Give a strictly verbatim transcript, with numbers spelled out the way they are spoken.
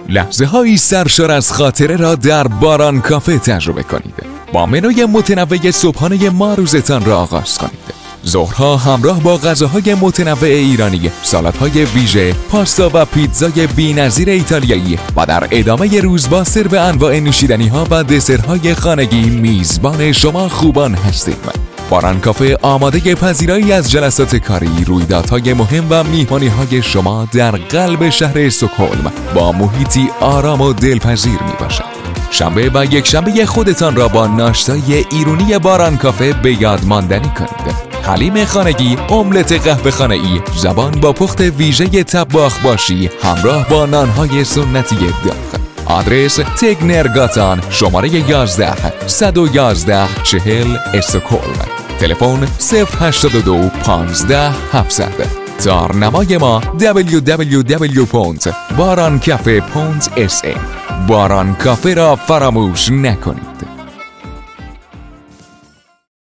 لحظه هایی سرشار از خاطره را در باران کافه تجربه کنید. با منوی متنوع صبحانه ما روزتان را آغاز کنید. ظهرها همراه با غذاهای متنوع ایرانی، سالادهای ویژه، پاستا و پیتزای بی‌نظیر ایتالیایی و در ادامه روز با سرو انواع نوشیدنی‌ها و دسرهای خانگی میزبان شما خوبان هستیم. باران کافه آماده پذیرایی از جلسات کاری، رویدادهای مهم و میهمانی‌های شما در قلب شهر استکهلم با محیطی آرام و دلپذیر میباشد. شنبه و یک شنبه خودتان را با ناشتای ایرانی باران کافه به یاد ماندنی کنید. حلیم خانگی، املت قهوه خانه‌ای، زبان با پخت ویژه طباخ باشی همراه با نانهای سنتی داغ. آدرس تگنرگاتان، شماره یازده صد و یازده چهل استکهلم. تلفن صفر هشتاد و دو پانزده هفتصد. تارنمای ما دبلیو دبلیو دبلیو دات باران کافه دات اس ای. باران کافه را فراموش نکنید.